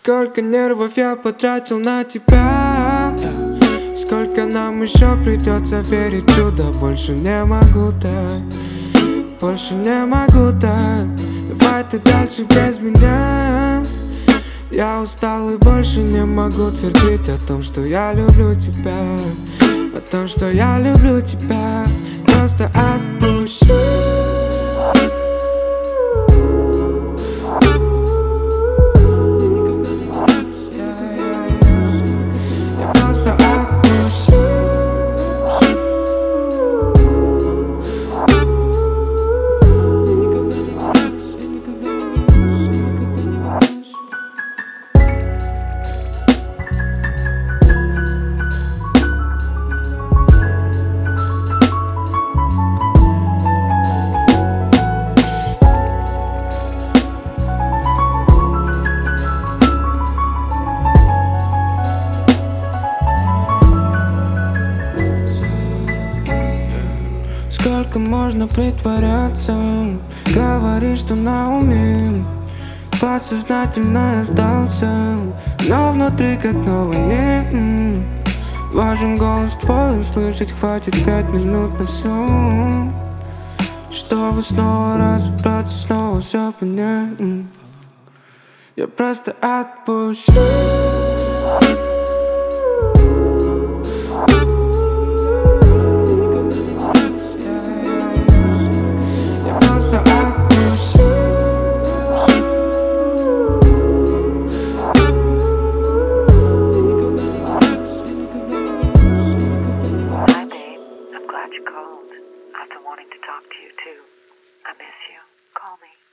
Сколько нервов я потратил на тебя, сколько нам еще придется верить в чудо. Больше не могу так, больше не могу так. Давай ты дальше без меня. Я устал и больше не могу твердить о том, что я люблю тебя, о том, что я люблю тебя. Просто отпущу. Я просто отпущу. Сколько можно притворяться? Говоришь, что на уме. Подсознательно я сдался, но внутри как на войне. Важен голос твой, услышать хватит 5 минут на все, чтобы снова разобраться, снова все понять. Я просто отпущу. Glad you called. I've been wanting to talk to you too. I miss you. Call me.